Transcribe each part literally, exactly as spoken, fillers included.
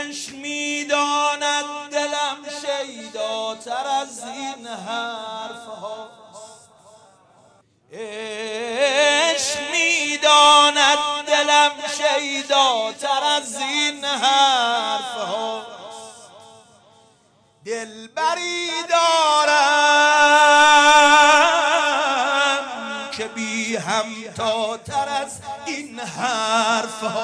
عشق میداند دلم شیداتر از این حرف ها، عشق میداند دلم شیداتر از این حرف ها. دلبری دارم که بی همتاتر از این حرف ها.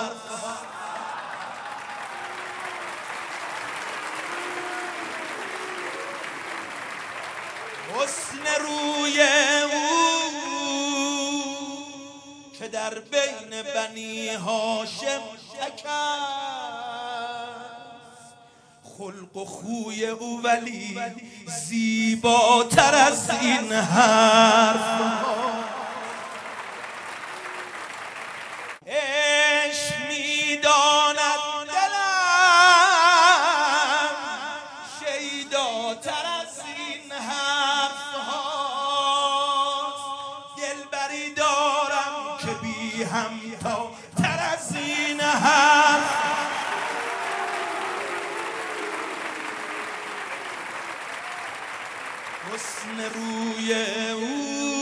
حسن روی او که در بین بنی هاشم شکست، خلق و خوی او ولی زیباتر از این حرف ها. عشق میداند دلم شیداتر از این حرف ها. دلبری دارم که بی همتاتر از این حرف. حسن روی او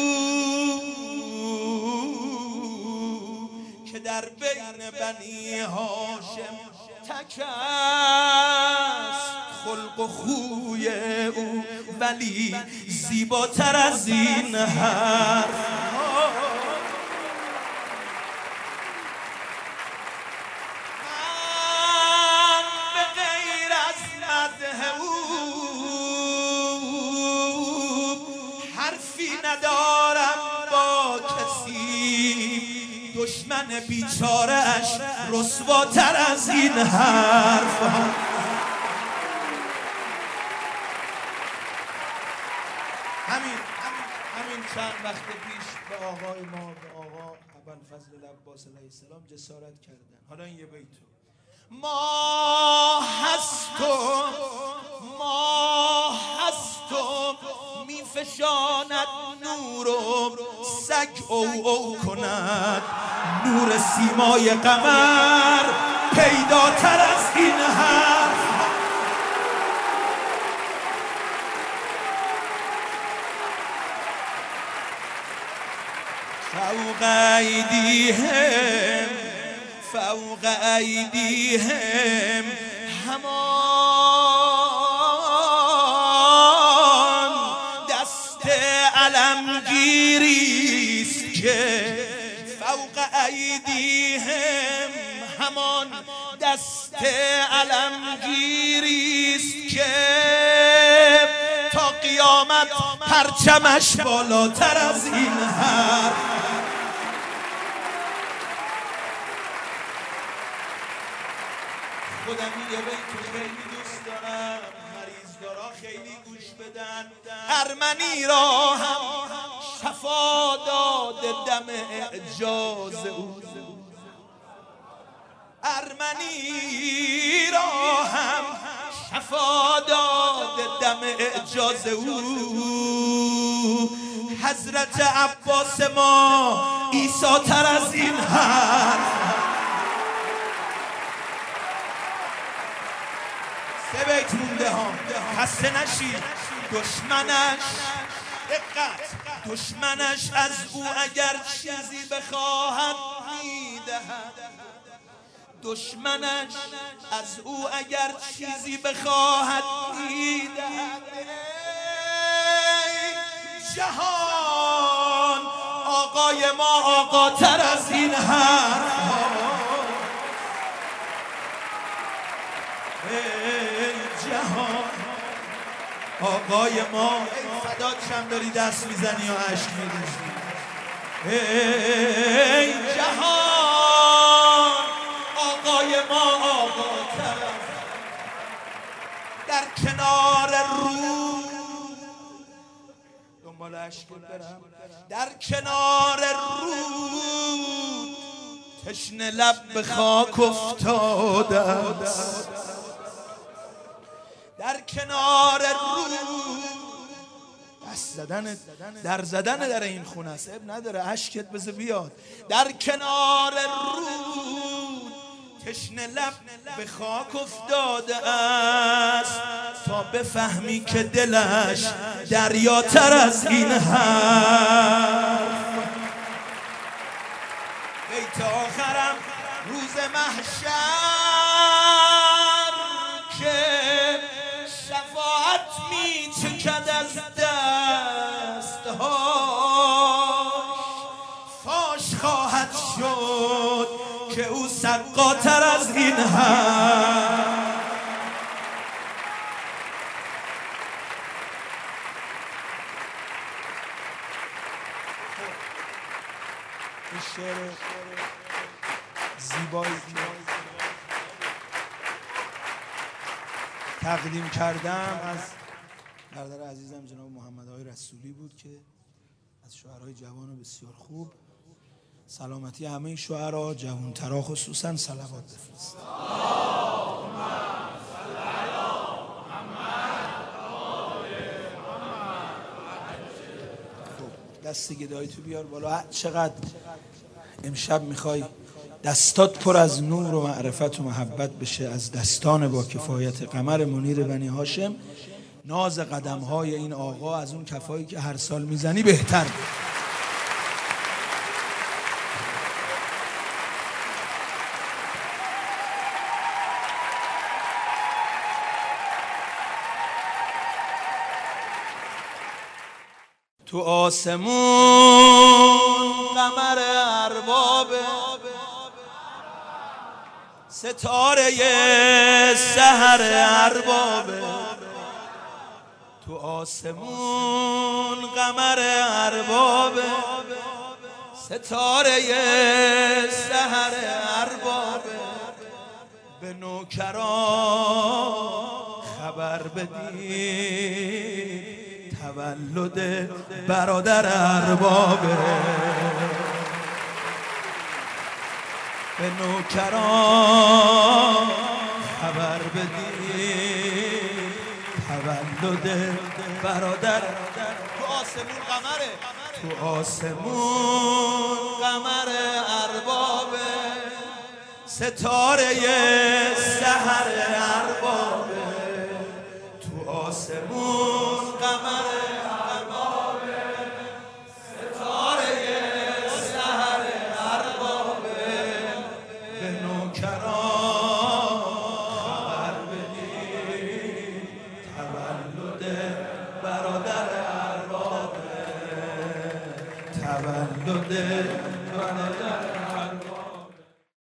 که در بین بنی هاشم تک است، خلق و خوی او ولی زیباتر از این حرف. من به غیر از مدح او حرفی ندارم با کسی، دشمن بیچاره اش رسواتر از این حرف ها. همین همین چند وقت پیش به آقای ما، به آقا ابوالفضل العباس علیه السلام جسارت کردن. حالا این یه بیتو ما هستم ما هستم میفشاند نورم، سگ او او کند نور سیمای قمر پیداتر از این حرف. فوق ایدیهم فوق ایدیهم همان دست علمگیریست که فوق ایدیهم همان دست علمگیریست که تا قیامت پرچمش بالاتر از این حرف. خودم یه بیتو خیلی دوست دارم، مریضدارا خیلی گوش بدن. ارمنی را هم شفا داده دم اعجاز او، ارمنی را هم شفا داده دم اعجاز او. حضرت عباس ما عیسی تر از این حرف. سه بیت مونده ها، خسته نشید. دشمنش دقت دشمنش از او اگر چیزی بخواهد میدهد، دشمنش از او اگر چیزی بخواهد میدهد. جهان آقای ما آقاتر از این حرف ها. جهان آقای ما ای فدات شم داری دست میزنی و عشق میریزی. ای جهان آقای ما آقاتر در کنار رود، دنبال عشق برم، در کنار رود تشنه لب به خاک افتاده است، در کنار رود. دست زدن در زدن در این خونه است، اب نداره اشکت بذار بیاد. در کنار رود تشنه لب به خاک افتاده است تا بفهمی که دلش دریاتر از این حرف. بیت آخرم روز محشر که شفاعت می چکد از دستهاش، فاش خواهد شد که او سقاتر از این هست. این شعر زیبایی تقدیم کردم از برادر عزیزم جناب محمد آقای رسولی بود که از شعرهای جوان بسیار خوب. سلامتی همه شعرها جوانترها خصوصا صلوات بفرست. خب دست گدایی تو بیار بالا. چقدر امشب میخوای دستات پر از نور و معرفت و محبت بشه از دستان با کفایت قمر منیر بنی هاشم. ناز قدمهای این آقا از اون کفایی که هر سال میزنی بهتر بود. تو آسمون قمر اربابه، ستاره سحر اربابه. تو آسمون قمر اربابه، ستاره سحر اربابه. به نوکران خبر بدی تولد برادر اربابه. به نوکران خبر بدی تولد برادر. تو آسمون قمره، تو آسمون قمر اربابه، ستاره سحر اربابه. تو آسمون قمر اربابه، ستاره سحر اربابه. به نوکران